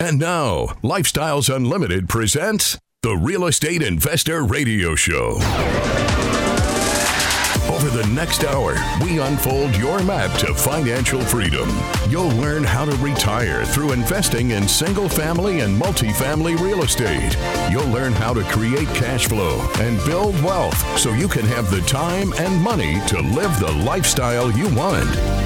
And now, Lifestyles Unlimited presents the Real Estate Investor Radio Show. Over the next hour, we unfold your map to financial freedom. You'll learn how to retire through investing in single-family and multifamily real estate. You'll learn how to create cash flow and build wealth so you can have the time and money to live the lifestyle you want.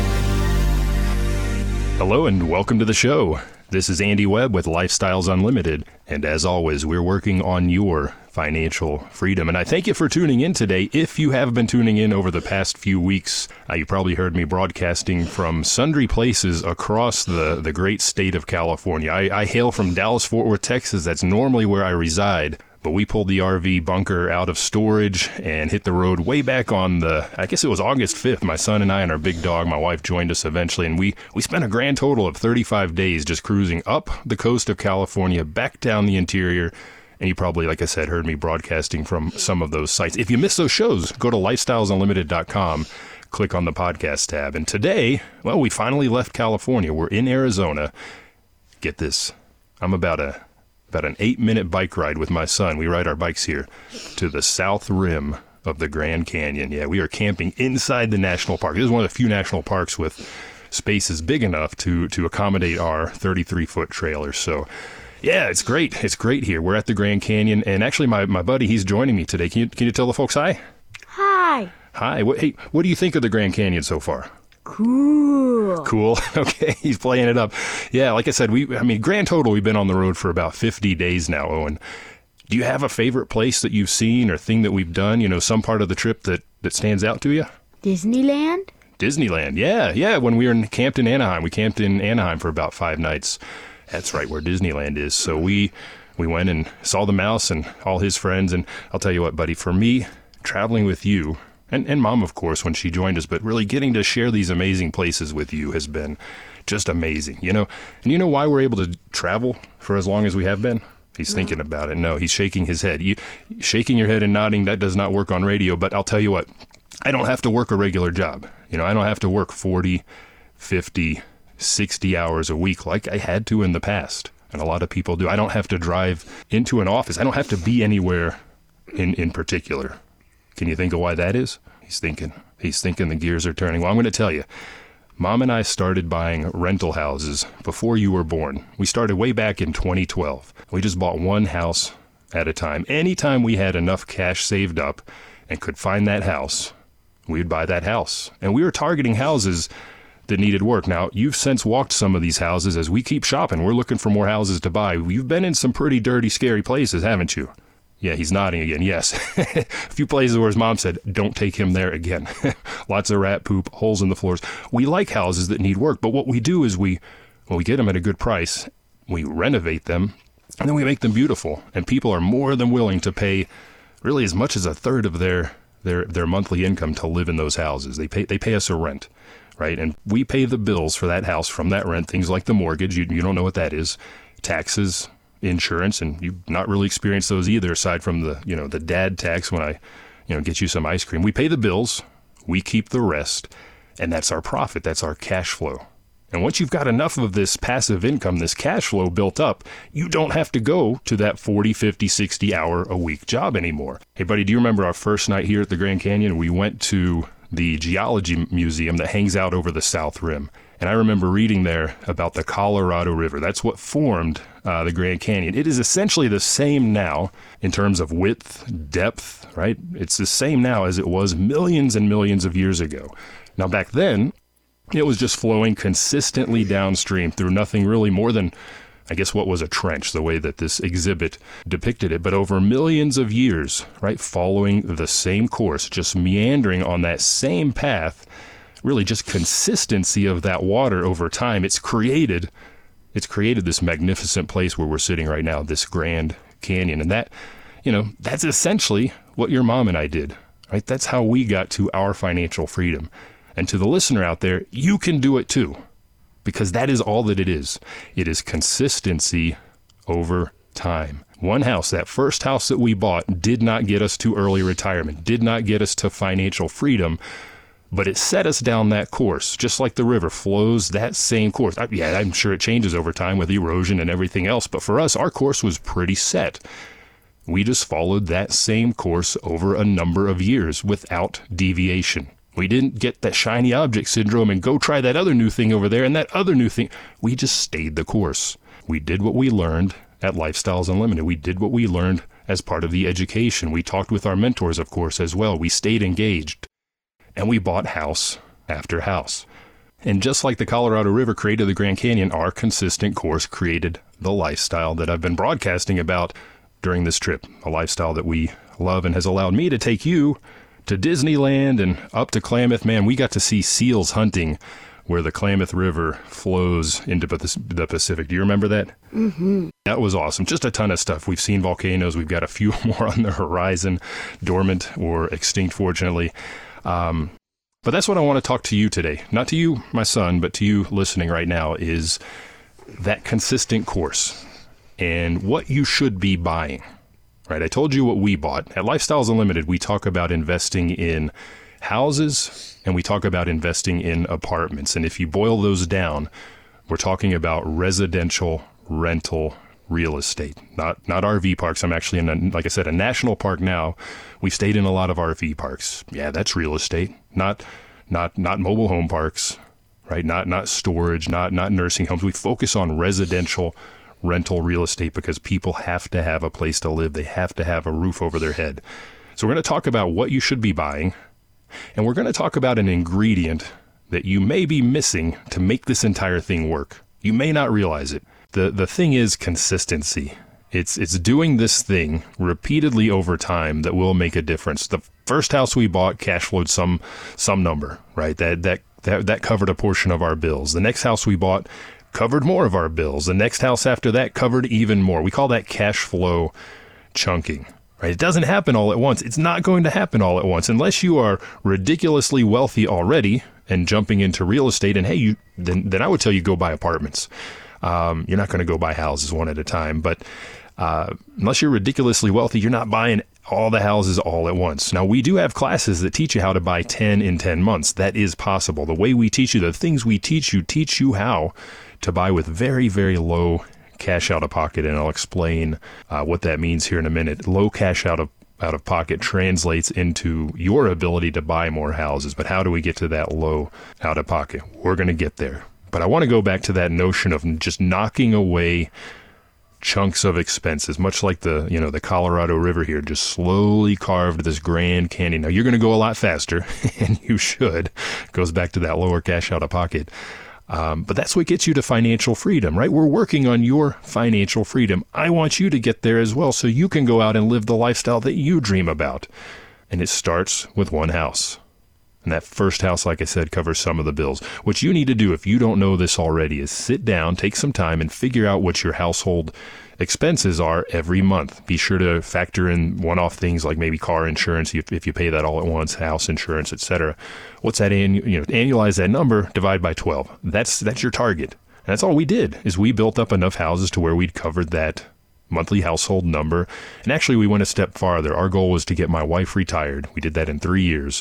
Hello and welcome to the show. This is Andy Webb with Lifestyles Unlimited, and as always, we're working on your financial freedom. And I thank you for tuning in today. If you have been tuning in over the past few weeks, you probably heard me broadcasting from sundry places across the great state of California. I hail from Dallas-Fort Worth, Texas. That's normally where I reside. But we pulled the RV bunker out of storage and hit the road way back on I guess it was August 5th. My son and I and our big dog, my wife, joined us eventually. And we spent a grand total of 35 days just cruising up the coast of California, back down the interior. And you probably, like I said, heard me broadcasting from some of those sites. If you missed those shows, go to lifestylesunlimited.com, click on the podcast tab. And today, well, we finally left California. We're in Arizona. Get this. I'm about an 8-minute bike ride with my son. We ride our bikes here to the south rim of the Grand Canyon. Yeah, we are camping inside the national park. This is one of the few national parks with spaces big enough to accommodate our 33-foot trailer. So, yeah, it's great. It's great here. We're at the Grand Canyon, and actually my buddy, he's joining me today. Can you tell the folks hi? Hi. Hi. What do you think of the Grand Canyon so far? Cool. Okay, he's playing it up. Yeah, like I said, grand total, we've been on the road for about 50 days now, Owen. Do you have a favorite place that you've seen or thing that we've done, some part of the trip that stands out to you? Disneyland? Disneyland, yeah. When we camped in Anaheim, we camped in Anaheim for about 5 nights. That's right, where Disneyland is. So we went and saw the mouse and all his friends, and I'll tell you what, buddy, for me, traveling with you, and Mom, of course, when she joined us, but really getting to share these amazing places with you has been just amazing, And you know why we're able to travel for as long as we have been? He's thinking about it. No, he's shaking his head. Shaking your head and nodding, that does not work on radio, but I'll tell you what, I don't have to work a regular job. I don't have to work 40, 50, 60 hours a week like I had to in the past, and a lot of people do. I don't have to drive into an office. I don't have to be anywhere in particular. Can you think of why that is? He's thinking the gears are turning. Well, I'm going to tell you. Mom and I started buying rental houses before you were born. We started way back in 2012. We just bought one house at a time. Anytime we had enough cash saved up and could find that house, we'd buy that house. And we were targeting houses that needed work. Now, you've since walked some of these houses as we keep shopping. We're looking for more houses to buy. You've been in some pretty dirty, scary places, haven't you? Yeah, he's nodding again. Yes. A few places where his mom said, don't take him there again. Lots of rat poop, holes in the floors. We like houses that need work, but what we do is we get them at a good price, we renovate them, and then we make them beautiful. And people are more than willing to pay really as much as a third of their monthly income to live in those houses. They pay us a rent, right? And we pay the bills for that house from that rent, things like the mortgage. You don't know what that is. Taxes, insurance, and you've not really experienced those either, aside from the dad tax when I get you some ice cream. We pay the bills, we keep the rest, and that's our profit, that's our cash flow. And once you've got enough of this passive income, this cash flow built up, you don't have to go to that 40, 50, 60 hour a week job anymore. Hey buddy, do you remember our first night here at the Grand Canyon? We went to the geology museum that hangs out over the South Rim. And I remember reading there about the Colorado River. That's what formed the Grand Canyon. It is essentially the same now in terms of width, depth, right? It's the same now as it was millions and millions of years ago. Now, back then, it was just flowing consistently downstream through nothing really more than, I guess, what was a trench, the way that this exhibit depicted it. But over millions of years, right, following the same course, just meandering on that same path, really just consistency of that water over time, it's created this magnificent place where we're sitting right now, this Grand Canyon. And that's essentially what your mom and I did, right? That's how we got to our financial freedom. And to the listener out there, you can do it too, because that is all that it is. It is consistency over time. One house, that first house that we bought, did not get us to early retirement, did not get us to financial freedom, But it set us down that course, just like the river flows that same course. I'm sure it changes over time with erosion and everything else, but for us, our course was pretty set. We just followed that same course over a number of years without deviation. We didn't get that shiny object syndrome and go try that other new thing over there and that other new thing. We just stayed the course. We did what we learned at Lifestyles Unlimited. We did what we learned as part of the education. We talked with our mentors, of course, as well. We stayed engaged. And we bought house after house. And just like the Colorado River created the Grand Canyon, our consistent course created the lifestyle that I've been broadcasting about during this trip. A lifestyle that we love and has allowed me to take you to Disneyland and up to Klamath. Man, we got to see seals hunting where the Klamath River flows into the Pacific. Do you remember that? Mm-hmm. That was awesome. Just a ton of stuff. We've seen volcanoes. We've got a few more on the horizon, dormant or extinct, fortunately. But that's what I want to talk to you today. Not to you, my son, but to you listening right now, is that consistent course and what you should be buying. Right? I told you what we bought. At Lifestyles Unlimited, we talk about investing in houses and we talk about investing in apartments. And if you boil those down, we're talking about residential rental real estate, not RV parks. I'm actually in, like I said, a national park now. We've stayed in a lot of RV parks. Yeah, that's real estate. Not mobile home parks, right? Not storage, not nursing homes. We focus on residential rental real estate because people have to have a place to live. They have to have a roof over their head. So we're going to talk about what you should be buying, and we're going to talk about an ingredient that you may be missing to make this entire thing work. You may not realize it. The thing is consistency. It's doing this thing repeatedly over time that will make a difference. The first house we bought cash flowed some number, right? That covered a portion of our bills. The next house we bought covered more of our bills. The next house after that covered even more. We call that cash flow chunking, right? It doesn't happen all at once. It's not going to happen all at once unless you are ridiculously wealthy already and jumping into real estate. And hey, then I would tell you go buy apartments. You're not going to go buy houses one at a time, but unless you're ridiculously wealthy, you're not buying all the houses all at once. Now, we do have classes that teach you how to buy 10 in 10 months. That is possible. The way we teach you, the things we teach you how to buy with very, very low cash out of pocket. And I'll explain what that means here in a minute. Low cash out of pocket translates into your ability to buy more houses. But how do we get to that low out of pocket? We're going to get there. But I want to go back to that notion of just knocking away chunks of expenses, much like the Colorado River here, just slowly carved this Grand Canyon. Now, you're going to go a lot faster, and you should. It goes back to that lower cash out of pocket. But that's what gets you to financial freedom, right? We're working on your financial freedom. I want you to get there as well so you can go out and live the lifestyle that you dream about. And it starts with one house. And that first house, like I said, covers some of the bills. What you need to do, if you don't know this already, is sit down, take some time, and figure out what your household expenses are every month. Be sure to factor in one-off things like maybe car insurance, if you pay that all at once, house insurance, etc. What's that? Annualize that number, divide by 12. That's your target. And that's all we did, is we built up enough houses to where we'd covered that monthly household number. And actually, we went a step farther. Our goal was to get my wife retired. We did that in 3 years.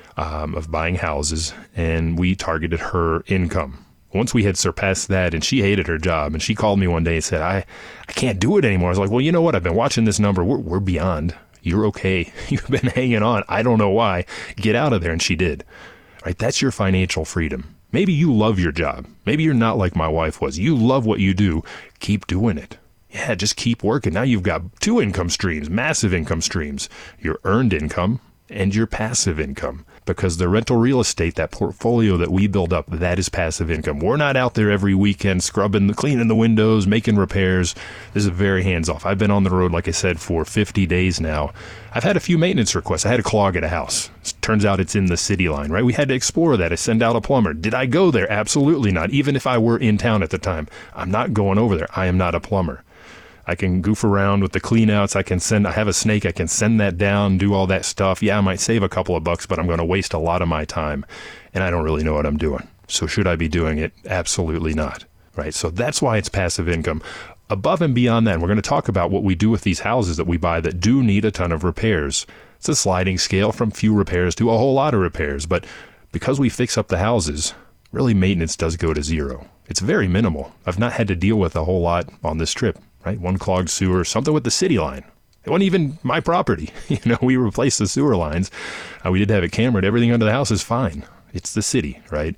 Of buying houses, and we targeted her income. Once we had surpassed that, and she hated her job, and she called me one day and said, I can't do it anymore. I was like, well, you know what? I've been watching this number. We're beyond. You're okay. You've been hanging on. I don't know why. Get out of there. And she did. Right? That's your financial freedom. Maybe you love your job. Maybe you're not like my wife was. You love what you do. Keep doing it. Yeah, just keep working. Now you've got 2 income streams, massive income streams. Your earned income and your passive income. Because the rental real estate, that portfolio that we build up, that is passive income. We're not out there every weekend cleaning the windows, making repairs. This is very hands-off. I've been on the road, like I said, for 50 days now. I've had a few maintenance requests. I had a clog at a house. Turns out it's in the city line, right? We had to explore that. I send out a plumber. Did I go there? Absolutely not. Even if I were in town at the time, I'm not going over there. I am not a plumber. I can goof around with the cleanouts. I have a snake. I can send that down, do all that stuff. Yeah, I might save a couple of bucks, but I'm going to waste a lot of my time, and I don't really know what I'm doing. So should I be doing it? Absolutely not. Right? So that's why it's passive income. Above and beyond that, we're going to talk about what we do with these houses that we buy that do need a ton of repairs. It's a sliding scale from few repairs to a whole lot of repairs, but because we fix up the houses, really maintenance does go to zero. It's very minimal. I've not had to deal with a whole lot on this trip, right? One clogged sewer, something with the city line. It wasn't even my property. We replaced the sewer lines. We did have it cambered. Everything under the house is fine. It's the city, right?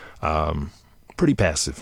Pretty passive.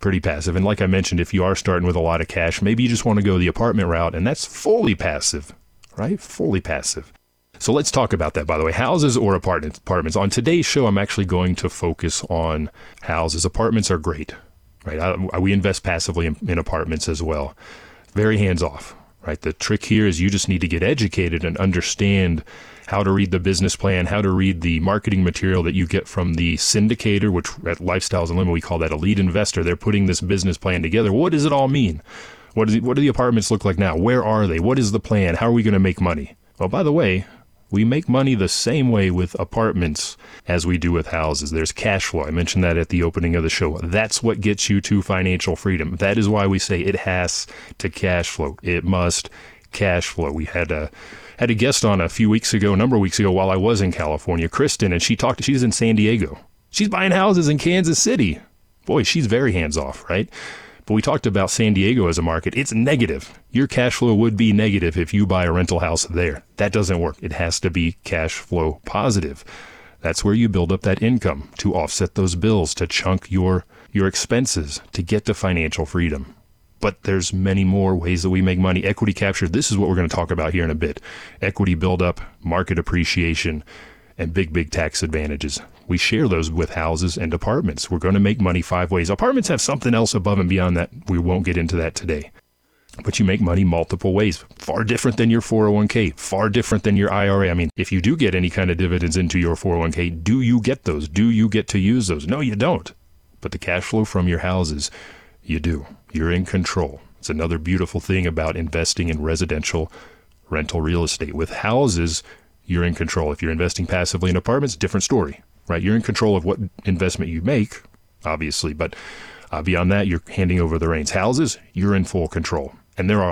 And like I mentioned, if you are starting with a lot of cash, maybe you just want to go the apartment route, and that's fully passive, right? Fully passive. So let's talk about that, by the way. Houses or apartments. On today's show, I'm actually going to focus on houses. Apartments are great, right? We invest passively in apartments as well. Very hands-off, right? The trick here is you just need to get educated and understand how to read the business plan, how to read the marketing material that you get from the syndicator, which at Lifestyles Unlimited, we call that a lead investor. They're putting this business plan together. What does it all mean? What do the apartments look like now? Where are they? What is the plan? How are we going to make money? Well, by the way, we make money the same way with apartments as we do with houses. There's cash flow. I mentioned that at the opening of the show. That's what gets you to financial freedom. That is why we say it has to cash flow. It must cash flow. We had a guest on a number of weeks ago while I was in California, Kristen, and she's in San Diego. She's buying houses in Kansas City. Boy, she's very hands-off, right? But we talked about San Diego as a market. It's negative. Your cash flow would be negative if you buy a rental house there. That doesn't work. It has to be cash flow positive. That's where you build up that income to offset those bills, to chunk your expenses, to get to financial freedom. But there's many more ways that we make money. Equity capture, this is what we're going to talk about here in a bit. Equity buildup, market appreciation, and big tax advantages. We share those with houses and apartments. We're going to make money 5 ways. Apartments have something else above and beyond that. We won't get into that today. But you make money multiple ways. Far different than your 401k. Far different than your IRA. I mean, if you do get any kind of dividends into your 401k, do you get those? Do you get to use those? No, you don't. But the cash flow from your houses, you do. You're in control. It's another beautiful thing about investing in residential rental real estate. With houses, you're in control. If you're investing passively in apartments, different story, right? You're in control of what investment you make, obviously, but beyond that, you're handing over the reins. Houses, you're in full control. And there's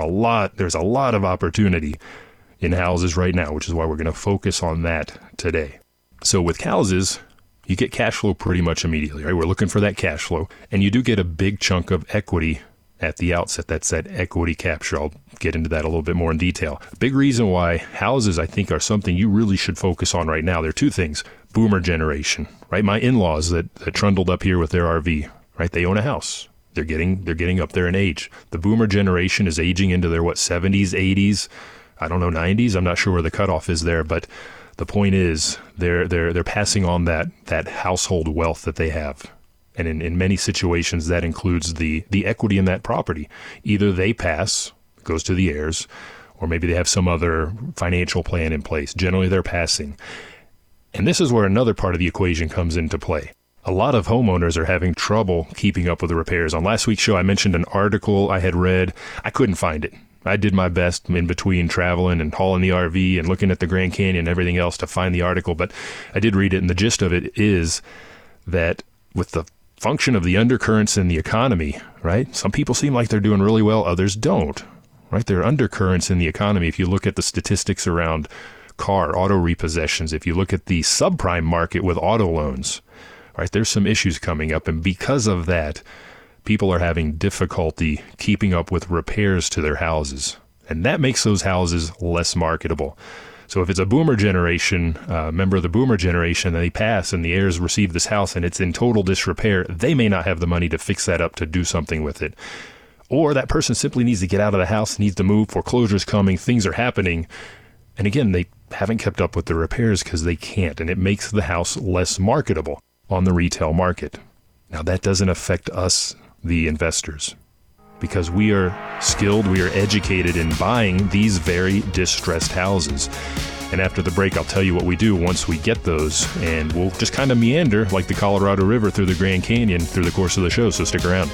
a lot of opportunity in houses right now, which is why we're going to focus on that today. So with houses, you get cash flow pretty much immediately, right? We're looking for that cash flow, and you do get a big chunk of equity at the outset. That's that equity capture. I'll get into that a little bit more in detail. A big reason why houses, I think, are something you really should focus on right now. There are two things. Boomer generation, right? My in-laws that trundled up here with their RV, right? They own a house. They're getting up there in age. The boomer generation is aging into their 70s, 80s, I don't know, 90s. I'm not sure where the cutoff is there, but the point is they're passing on that household wealth that they have. And in many situations, that includes the equity in that property. Either they pass, goes to the heirs, or maybe they have some other financial plan in place. Generally, they're passing. And this is where another part of the equation comes into play. A lot of homeowners are having trouble keeping up with the repairs. On last week's show, I mentioned an article I had read. I couldn't find it. I did my best in between traveling and hauling the RV and looking at the Grand Canyon and everything else to find the article, but I did read it, and the gist of it is that with the function of the undercurrents in the economy, right? Some people seem like they're doing really well, others don't, right? There are undercurrents in the economy. If you look at the statistics around auto repossessions, if you look at the subprime market with auto loans, right? There's some issues coming up, and because of that, people are having difficulty keeping up with repairs to their houses, and that makes those houses less marketable. So if it's a boomer generation, member of the boomer generation, and they pass and the heirs receive this house and it's in total disrepair, they may not have the money to fix that up, to do something with it. Or that person simply needs to get out of the house, needs to move, foreclosure's coming, things are happening. And again, they haven't kept up with the repairs because they can't, and it makes the house less marketable on the retail market. Now that doesn't affect us, the investors, because we are skilled, we are educated in buying these very distressed houses. And after the break, I'll tell you what we do once we get those, and we'll just kind of meander like the Colorado River through the Grand Canyon through the course of the show, so stick around.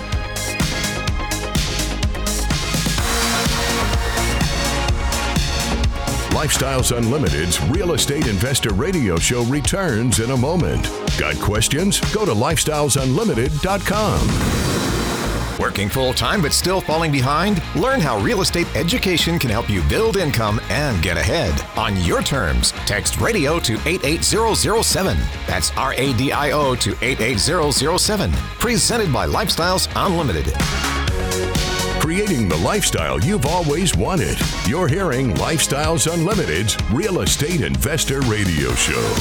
Lifestyles Unlimited's Real Estate Investor Radio Show returns in a moment. Got questions? Go to lifestylesunlimited.com. Working full-time but still falling behind? Learn how real estate education can help you build income and get ahead on your terms. Text radio to 88007. That's RADIO to 88007. Presented by Lifestyles Unlimited. Creating the lifestyle you've always wanted. You're hearing Lifestyles Unlimited's Real Estate Investor Radio Show.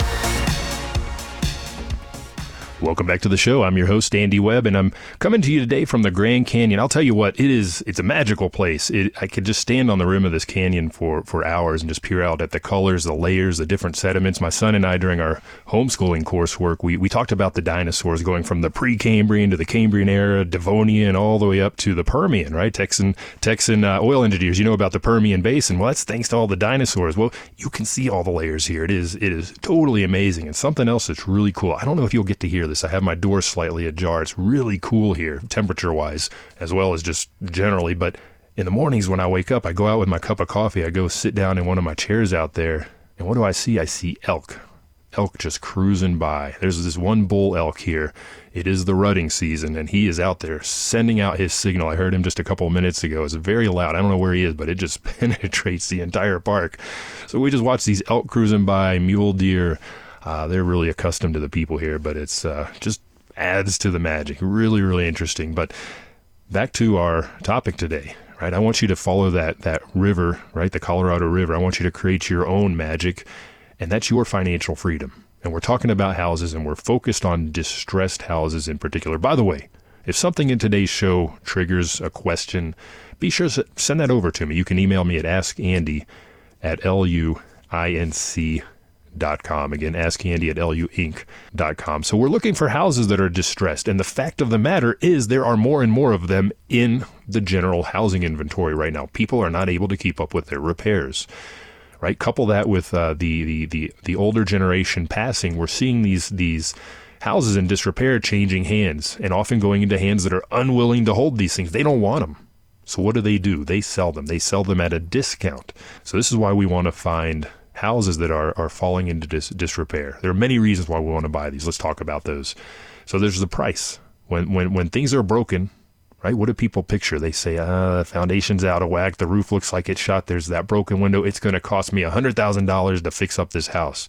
Welcome back to the show. I'm your host, Andy Webb, and I'm coming to you today from the Grand Canyon. I'll tell you what, it's a magical place. I could just stand on the rim of this canyon for hours and just peer out at the colors, the layers, the different sediments. My son and I, during our homeschooling coursework, we talked about the dinosaurs going from the pre-Cambrian to the Cambrian era, Devonian, all the way up to the Permian, right? Texan oil engineers, you know about the Permian Basin. Well, that's thanks to all the dinosaurs. Well, you can see all the layers here. It is totally amazing. And something else that's really cool. I don't know if you'll get to hear this. I have my door slightly ajar. It's really cool here, temperature-wise, as well as just generally. But in the mornings when I wake up, I go out with my cup of coffee. I go sit down in one of my chairs out there, and what do I see? I see elk. Elk just cruising by. There's this one bull elk here. It is the rutting season, and he is out there sending out his signal. I heard him just a couple of minutes ago. It's very loud. I don't know where he is, but it just penetrates the entire park. So we just watch these elk cruising by, mule deer. They're really accustomed to the people here, but it's just adds to the magic. Really, really interesting. But back to our topic today, right? I want you to follow that river, right? The Colorado River. I want you to create your own magic, and that's your financial freedom. And we're talking about houses, and we're focused on distressed houses in particular. By the way, if something in today's show triggers a question, be sure to send that over to me. You can email me at askandy@luinc.com. Again, askandy@luinc.com. So we're looking for houses that are distressed. And the fact of the matter is there are more and more of them in the general housing inventory right now. People are not able to keep up with their repairs, right? Couple that with the older generation passing. We're seeing these houses in disrepair changing hands and often going into hands that are unwilling to hold these things. They don't want them. So what do? They sell them. They sell them at a discount. So this is why we want to find houses that are falling into disrepair. There are many reasons why we want to buy these. Let's talk about those. So there's the price. When things are broken, right? What do people picture? They say, the foundation's out of whack. The roof looks like it's shot. There's that broken window. It's going to cost me $100,000 to fix up this house.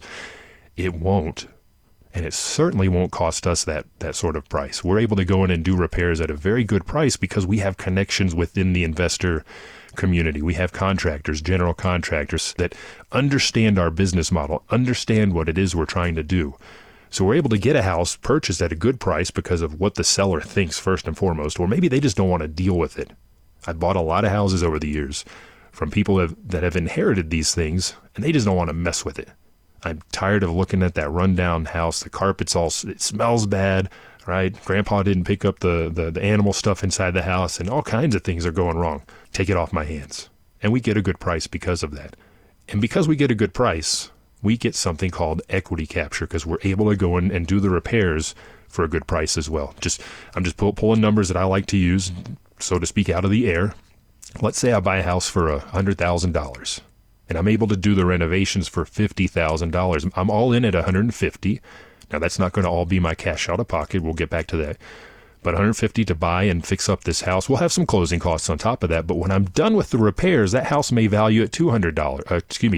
It won't. And it certainly won't cost us that sort of price. We're able to go in and do repairs at a very good price because we have connections within the investor community. We have contractors, general contractors that understand our business model, understand what it is we're trying to do. So we're able to get a house purchased at a good price because of what the seller thinks first and foremost, or maybe they just don't want to deal with it. I've bought a lot of houses over the years from people that have inherited these things, and they just don't want to mess with it. I'm tired of looking at that rundown house. The carpet's it smells bad, right? Grandpa didn't pick up the animal stuff inside the house, and all kinds of things are going wrong. Take it off my hands. And we get a good price because of that. And because we get a good price, we get something called equity capture because we're able to go in and do the repairs for a good price as well. I'm just pulling numbers that I like to use, so to speak, out of the air. Let's say I buy a house for $100,000. And I'm able to do the renovations for $50,000. I'm all in at $150,000. Now that's not going to all be my cash out of pocket. We'll get back to that. But $150,000 to buy and fix up this house. We'll have some closing costs on top of that. But when I'm done with the repairs, that house may value at $200,000 or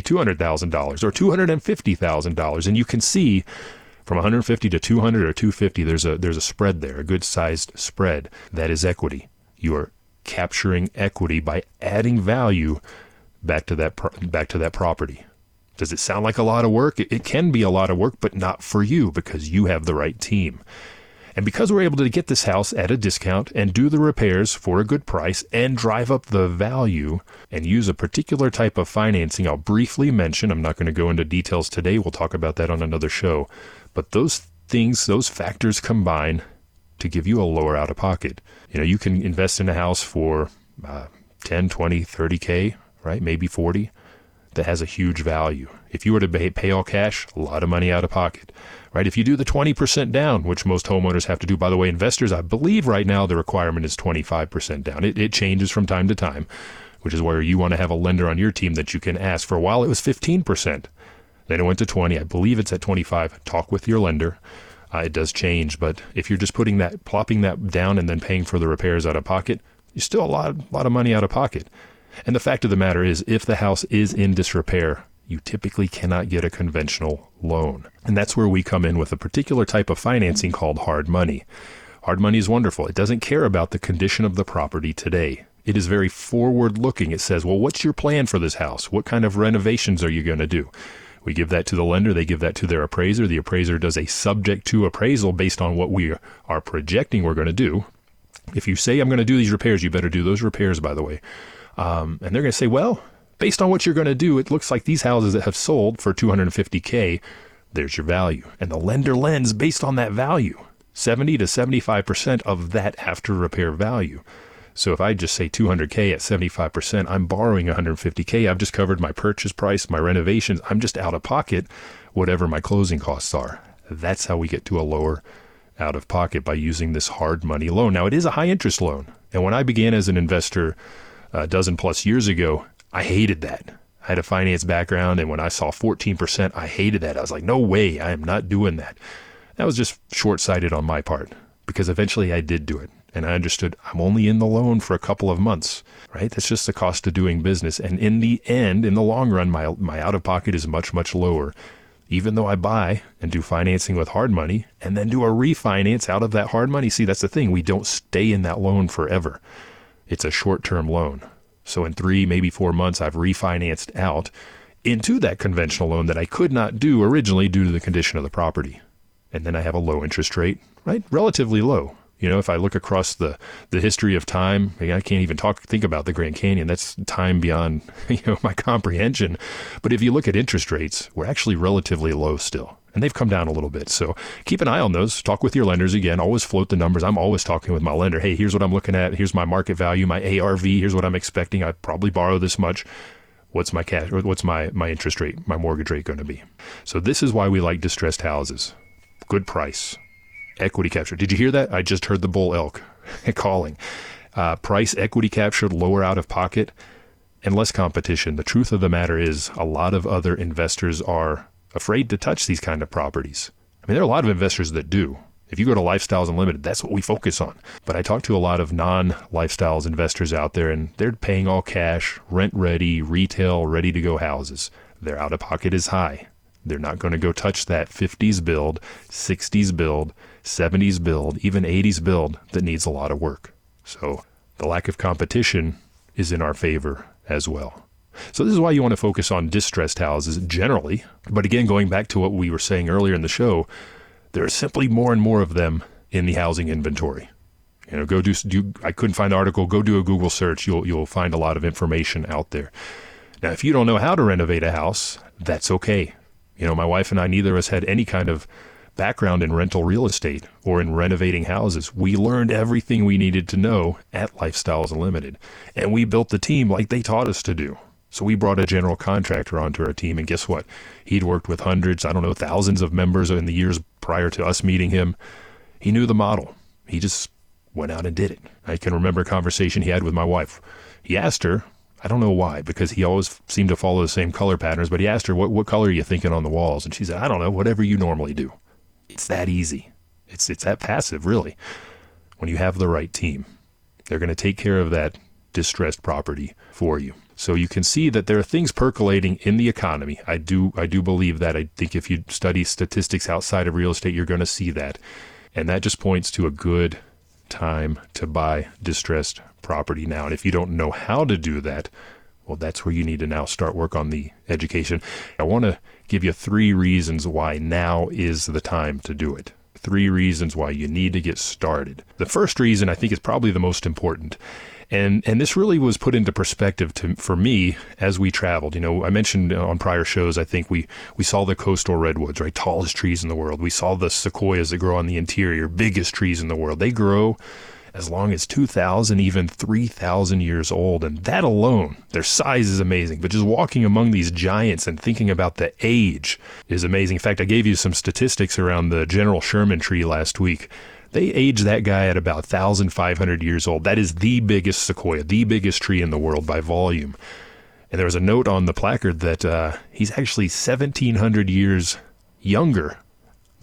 $250,000. And you can see from $150,000 to $200,000 or $250,000, there's a spread there, a good sized spread. That is equity. You are capturing equity by adding value back to that property. Does it sound like a lot of work? It can be a lot of work, but not for you because you have the right team. And because we're able to get this house at a discount and do the repairs for a good price and drive up the value and use a particular type of financing I'll briefly mention. I'm not going to go into details today. We'll talk about that on another show. But those factors combine to give you a lower out of pocket. You can invest in a house for 10, 20, 30K, right? Maybe 40. That has a huge value. If you were to pay all cash, a lot of money out of pocket, right? If you do the 20% down, which most homeowners have to do, by the way, investors, I believe right now the requirement is 25% down. It changes from time to time, which is where you want to have a lender on your team that you can ask. For a while, it was 15%. Then it went to 20. I believe it's at 25. Talk with your lender. it does change. But if you're just plopping that down and then paying for the repairs out of pocket, you're still a lot of money out of pocket. And the fact of the matter is, if the house is in disrepair, you typically cannot get a conventional loan. And that's where we come in with a particular type of financing called hard money. Hard money is wonderful. It doesn't care about the condition of the property today. It is very forward-looking. It says, well, what's your plan for this house? What kind of renovations are you going to do? We give that to the lender. They give that to their appraiser. The appraiser does a subject-to appraisal based on what we are projecting we're going to do. If you say, I'm going to do these repairs, you better do those repairs, by the way. And they're going to say, well, based on what you're going to do, it looks like these houses that have sold for $250K, there's your value. And the lender lends based on that value, 70 to 75% of that after repair value. So if I just say $200K at 75%, I'm borrowing $150K. I've just covered my purchase price, my renovations. I'm just out of pocket whatever my closing costs are. That's how we get to a lower out of pocket, by using this hard money loan. Now, it is a high interest loan. And when I began as an investor a dozen plus years ago, I hated that. I had a finance background, and when I saw 14%, I hated that. I was like, no way, I am not doing that. That was just short-sighted on my part, because eventually I did do it. And I understood I'm only in the loan for a couple of months, right? That's just the cost of doing business. And in the end, in the long run, my out-of-pocket is much, much lower, even though I buy and do financing with hard money and then do a refinance out of that hard money. See, that's the thing. We don't stay in that loan forever. It's a short-term loan. So in 3, maybe 4 months, I've refinanced out into that conventional loan that I could not do originally due to the condition of the property. And then I have a low interest rate, right? Relatively low. You know, if I look across the history of time, I can't even think about the Grand Canyon. That's time beyond, my comprehension. But if you look at interest rates, we're actually relatively low still. And they've come down a little bit. So keep an eye on those. Talk with your lenders again. Always float the numbers. I'm always talking with my lender. Hey, here's what I'm looking at. Here's my market value, my ARV. Here's what I'm expecting. I probably borrow this much. What's my cash, or what's my interest rate, my mortgage rate going to be? So this is why we like distressed houses. Good price. Equity capture. Did you hear that? I just heard the bull elk calling. Price, equity captured, lower out of pocket, and less competition. The truth of the matter is, a lot of other investors are afraid to touch these kind of properties. I mean, there are a lot of investors that do. If you go to Lifestyles Unlimited, that's what we focus on. But I talk to a lot of non-Lifestyles investors out there, and they're paying all cash, rent-ready, retail, ready-to-go houses. Their out-of-pocket is high. They're not going to go touch that 50s build, 60s build, 70s build, even 80s build that needs a lot of work. So the lack of competition is in our favor as well. So this is why you want to focus on distressed houses generally. But again, going back to what we were saying earlier in the show, there are simply more and more of them in the housing inventory. I couldn't find the article. Go do a Google search. You'll find a lot of information out there. Now, if you don't know how to renovate a house, that's okay. My wife and I, neither of us had any kind of background in rental real estate or in renovating houses. We learned everything we needed to know at Lifestyles Unlimited, and we built the team like they taught us to do. So we brought a general contractor onto our team, and guess what? He'd worked with hundreds, thousands of members in the years prior to us meeting him. He knew the model. He just went out and did it. I can remember a conversation he had with my wife. He asked her, I don't know why, because he always seemed to follow the same color patterns, but he asked her, what color are you thinking on the walls? And she said, I don't know, whatever you normally do. It's that easy. It's that passive, really. When you have the right team, they're going to take care of that distressed property for you. So you can see that there are things percolating in the economy. I do believe that. I think if you study statistics outside of real estate, you're going to see that. And that just points to a good time to buy distressed property now. And if you don't know how to do that, well, that's where you need to now start work on the education. I want to give you 3 reasons why now is the time to do it. 3 reasons why you need to get started. The first reason I think is probably the most important. And this really was put into perspective for me as we traveled. I mentioned on prior shows, I think we saw the coastal redwoods, right? Tallest trees in the world. We saw the sequoias that grow on the interior, biggest trees in the world. They grow as long as 2,000, even 3,000 years old. And that alone, their size is amazing. But just walking among these giants and thinking about the age is amazing. In fact, I gave you some statistics around the General Sherman tree last week. They aged that guy at about 1,500 years old. That is the biggest sequoia, the biggest tree in the world by volume. And there was a note on the placard that he's actually 1,700 years younger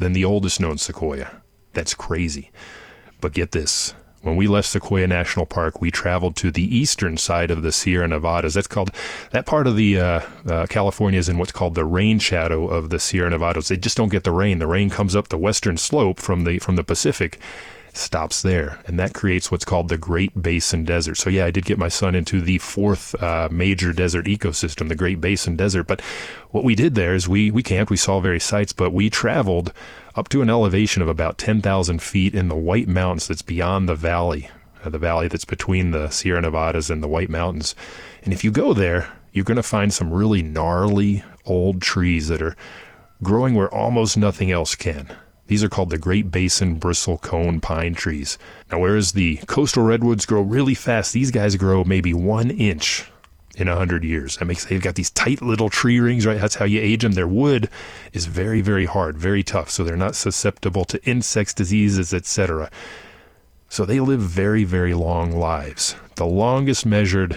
than the oldest known sequoia. That's crazy. But get this. When we left Sequoia National Park, we traveled to the eastern side of the Sierra Nevadas. That part of the California is in what's called the rain shadow of the Sierra Nevadas. They just don't get the rain. The rain comes up the western slope from the Pacific, stops there, and that creates what's called the Great Basin Desert. So yeah, I did get my son into the fourth major desert ecosystem, the Great Basin Desert. But what we did there is we camped, we saw various sites, but we traveled up to an elevation of about 10,000 feet in the White Mountains that's beyond the valley that's between the Sierra Nevadas and the White Mountains. And if you go there, you're going to find some really gnarly old trees that are growing where almost nothing else can. These are called the Great Basin bristlecone pine trees. Now, whereas the coastal redwoods grow really fast, these guys grow maybe 1 inch in 100 years. They've got these tight little tree rings, right? That's how you age them. Their wood is very, very hard, very tough, so they're not susceptible to insects, diseases, etc. So they live very, very long lives. The oldest measured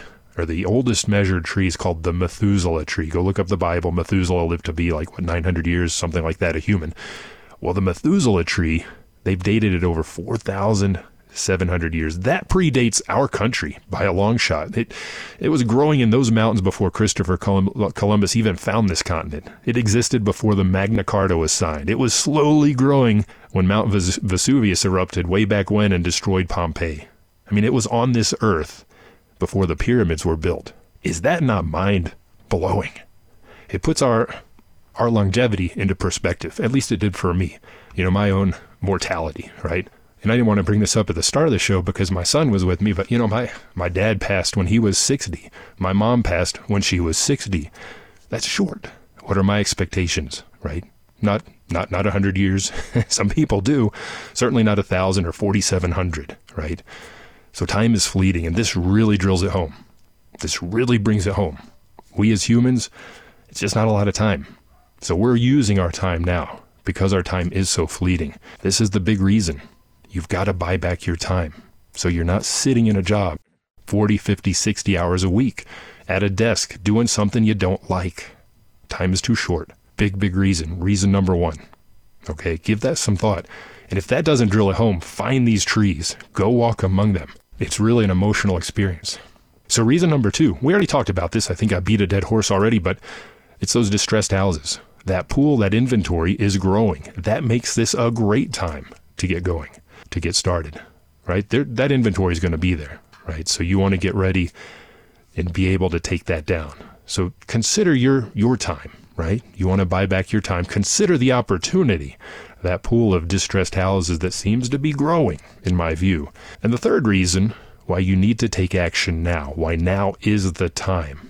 tree is called the Methuselah tree. Go look up the Bible. Methuselah lived to be 900 years, something like that, a human. Well, the Methuselah tree, they've dated it over 4,700 years. That predates our country by a long shot. It was growing in those mountains before Christopher Columbus even found this continent. It existed before the Magna Carta was signed. It was slowly growing when Mount Vesuvius erupted way back when and destroyed Pompeii. It was on this earth before the pyramids were built. Is that not mind-blowing? It puts our longevity into perspective. At least it did for me. My own mortality, right? And I didn't want to bring this up at the start of the show because my son was with me, but my dad passed when he was 60. My mom passed when she was 60. That's short. What are my expectations, right? Not 100 years. Some people do. Certainly not 1,000 or 4,700, right? So time is fleeting, and this really drills it home. This really brings it home. We as humans, it's just not a lot of time. So we're using our time now because our time is so fleeting. This is the big reason. You've got to buy back your time. So you're not sitting in a job 40, 50, 60 hours a week at a desk doing something you don't like. Time is too short. Big reason. Reason number one. Okay, give that some thought. And if that doesn't drill it home, find these trees. Go walk among them. It's really an emotional experience. So reason number two, we already talked about this. I think I beat a dead horse already, but it's those distressed houses. That pool, that inventory is growing. That makes this a great time to get going, to get started, right? That inventory is going to be there, right? So you want to get ready and be able to take that down. So consider your time, right? You want to buy back your time. Consider the opportunity, that pool of distressed houses that seems to be growing, in my view. And the third reason why you need to take action now, why now is the time.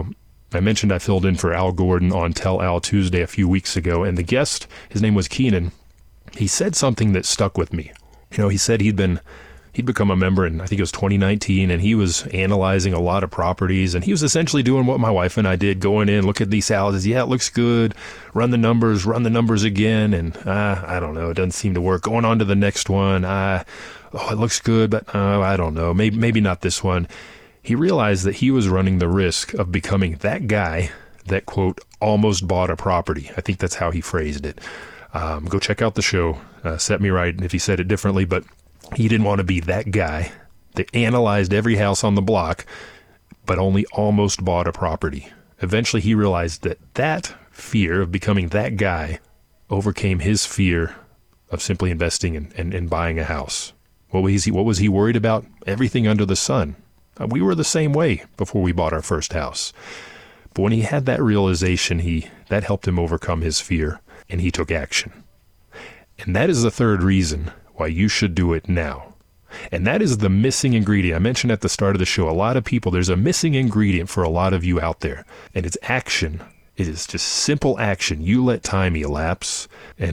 I mentioned I filled in for Al Gordon on Tell Al Tuesday a few weeks ago, and the guest, his name was Keenan, he said something that stuck with me. He said he'd become a member in, I think it was 2019, and he was analyzing a lot of properties, and he was essentially doing what my wife and I did, going in, look at these houses, yeah, it looks good, run the numbers again, and I don't know, it doesn't seem to work. Going on to the next one, it looks good, but I don't know, maybe not this one. He realized that he was running the risk of becoming that guy that, quote, almost bought a property. I think that's how he phrased it. Go check out the show. Set me right if he said it differently, but he didn't want to be that guy that analyzed every house on the block, but only almost bought a property. Eventually, he realized that fear of becoming that guy overcame his fear of simply investing and buying a house. What was he worried about? Everything under the sun. We were the same way before we bought our first house. But when he had that realization, that helped him overcome his fear, and he took action. And that is the third reason why you should do it now. And that is the missing ingredient. I mentioned at the start of the show, a lot of people, there's a missing ingredient for a lot of you out there, and it's action. It is just simple action. You let time elapse, and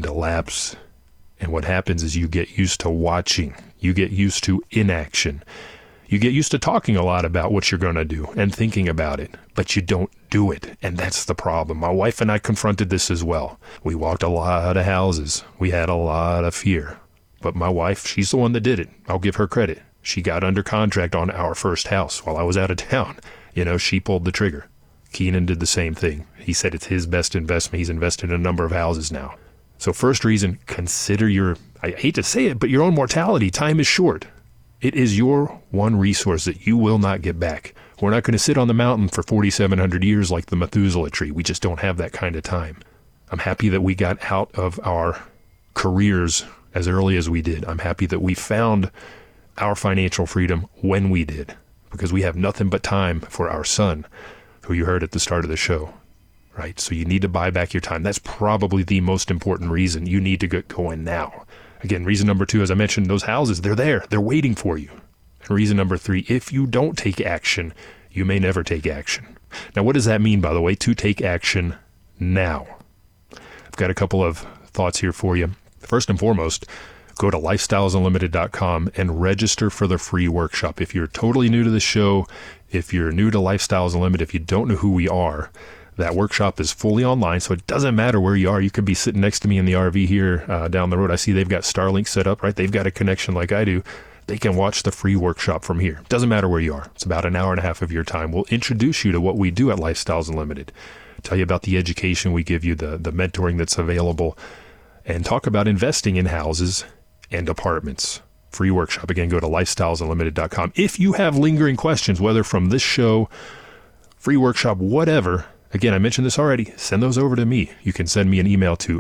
what happens is you get used to watching. You get used to inaction. You get used to talking a lot about what you're going to do and thinking about it, but you don't do it, and that's the problem. My wife and I confronted this as well. We walked a lot of houses. We had a lot of fear, but my wife, she's the one that did it. I'll give her credit. She got under contract on our first house while I was out of town. She pulled the trigger. Keenan did the same thing. He said it's his best investment. He's invested in a number of houses now. So first reason, consider I hate to say it, but your own mortality. Time is short. It is your one resource that you will not get back. We're not going to sit on the mountain for 4,700 years like the Methuselah tree. We just don't have that kind of time. I'm happy that we got out of our careers as early as we did. I'm happy that we found our financial freedom when we did, because we have nothing but time for our son, who you heard at the start of the show, right? So you need to buy back your time. That's probably the most important reason. You need to get going now. Again, reason number 2, as I mentioned, those houses, they're there. They're waiting for you. And reason number 3, if you don't take action, you may never take action. Now, what does that mean, by the way, to take action now? I've got a couple of thoughts here for you. First and foremost, go to lifestylesunlimited.com and register for the free workshop. If you're totally new to the show, if you're new to Lifestyles Unlimited, if you don't know who we are, that workshop is fully online, so it doesn't matter where you are. You could be sitting next to me in the RV here down the road. I see they've got Starlink set up, right? They've got a connection like I do. They can watch the free workshop from here. Doesn't matter where you are. It's about an hour and a half of your time. We'll introduce you to what we do at Lifestyles Unlimited, tell you about the education we give you, the mentoring that's available, and talk about investing in houses and apartments. Free workshop. Again, go to lifestylesunlimited.com. If you have lingering questions, whether from this show, free workshop, whatever, again, I mentioned this already, send those over to me. You can send me an email to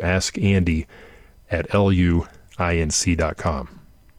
askandy@luinc.com.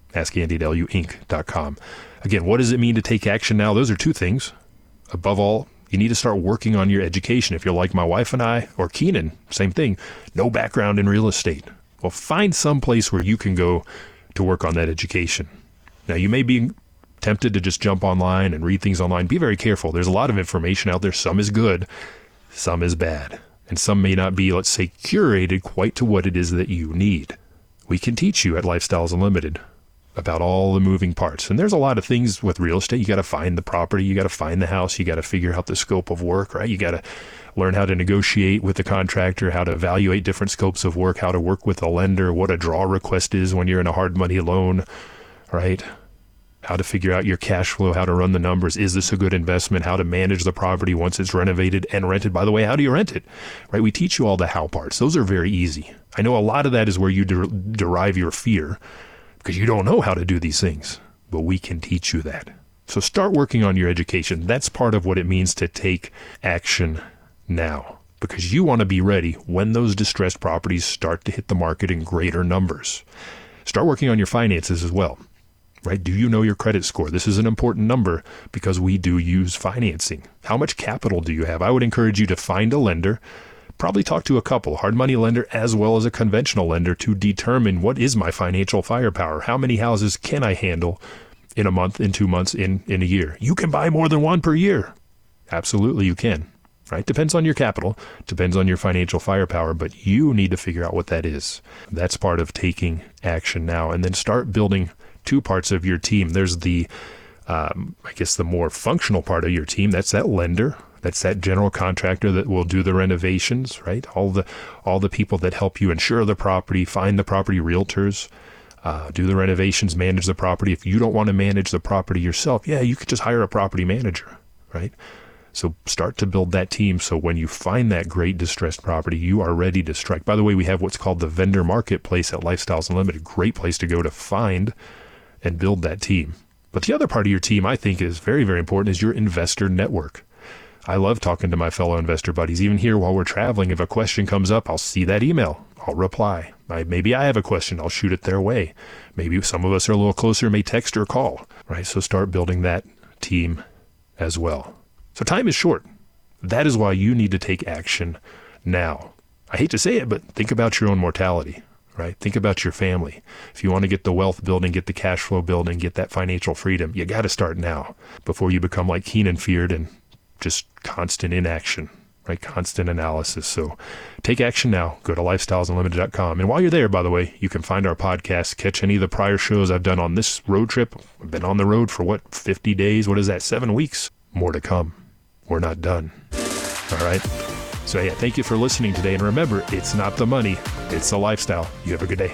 askandy@luinc.com. Again, what does it mean to take action now? Those are 2 things. Above all, you need to start working on your education. If you're like my wife and I, or Keenan, same thing, no background in real estate. Well, find some place where you can go to work on that education. Now, you may be tempted to just jump online and read things online. Be very careful. There's a lot of information out there. Some is good, some is bad, and some may not be, let's say, curated quite to what it is that you need. We can teach you at Lifestyles Unlimited about all the moving parts. And there's a lot of things with real estate. You got to find the property. You got to find the house. You got to figure out the scope of work, right? You got to learn how to negotiate with the contractor, how to evaluate different scopes of work, how to work with a lender, what a draw request is when you're in a hard money loan, right? How to figure out your cash flow, how to run the numbers. Is this a good investment? How to manage the property once it's renovated and rented. By the way, how do you rent it, right? We teach you all the how parts. Those are very easy. I know a lot of that is where you derive your fear, because you don't know how to do these things, but we can teach you that. So start working on your education. That's part of what it means to take action now, because you want to be ready when those distressed properties start to hit the market in greater numbers. Start working on your finances as well, right? Do you know your credit score? This is an important number because we do use financing. How much capital do you have? I would encourage you to find a lender. Probably talk to a couple, hard money lender as well as a conventional lender, to determine what is my financial firepower. How many houses can I handle in a month, in 2 months, in a year? You can buy more than one per year. Absolutely you can, right? Depends on your capital, depends on your financial firepower, but you need to figure out what that is. That's part of taking action now. And then start building 2 parts of your team. There's the, I guess the more functional part of your team. That's that lender. That's that general contractor that will do the renovations, right? All the people that help you insure the property, find the property realtors, do the renovations, manage the property. If you don't want to manage the property yourself, you could just hire a property manager, right? So start to build that team so when you find that great distressed property, you are ready to strike. By the way, we have what's called the vendor marketplace at Lifestyles Unlimited. Great place to go to find and build that team. But the other part of your team I think is very, very important is your investor network. I love talking to my fellow investor buddies. Even here while we're traveling, if a question comes up, I'll see that email. I'll reply. Maybe I have a question. I'll shoot it their way. Maybe some of us are a little closer, may text or call, right? So start building that team as well. So time is short. That is why you need to take action now. I hate to say it, but think about your own mortality, right? Think about your family. If you want to get the wealth building, get the cash flow building, get that financial freedom, you got to start now before you become like Keenan feared and just constant inaction, right? Constant analysis. So take action now. Go to lifestylesunlimited.com. And while you're there, by the way, you can find our podcast, catch any of the prior shows I've done on this road trip. I've been on the road for 50 days? What is that? 7 weeks? More to come. We're not done. All right. So thank you for listening today. And remember, it's not the money, it's the lifestyle. You have a good day.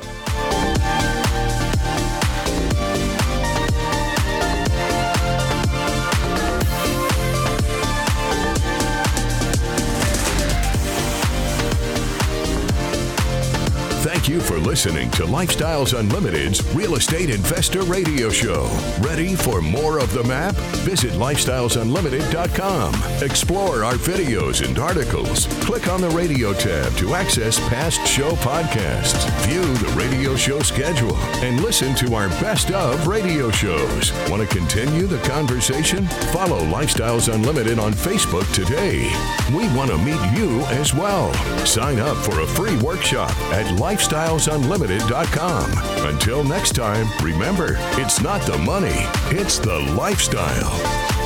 you for listening to Lifestyles Unlimited's Real Estate Investor Radio Show. Ready for more of the map? Visit lifestylesunlimited.com. Explore our videos and articles. Click on the radio tab to access past show podcasts, view the radio show schedule, and listen to our best of radio shows. Want to continue the conversation? Follow Lifestyles Unlimited on Facebook today. We want to meet you as well. Sign up for a free workshop at lifestylesunlimited.com. Until next time, remember, it's not the money, it's the lifestyle.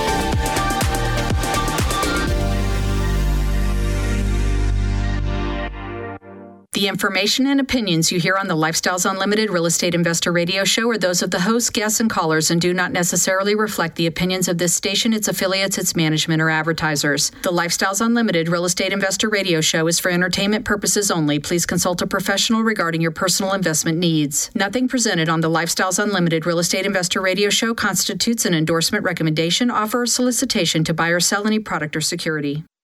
The information and opinions you hear on the Lifestyles Unlimited Real Estate Investor Radio Show are those of the hosts, guests, and callers and do not necessarily reflect the opinions of this station, its affiliates, its management, or advertisers. The Lifestyles Unlimited Real Estate Investor Radio Show is for entertainment purposes only. Please consult a professional regarding your personal investment needs. Nothing presented on the Lifestyles Unlimited Real Estate Investor Radio Show constitutes an endorsement, recommendation, offer, or solicitation to buy or sell any product or security.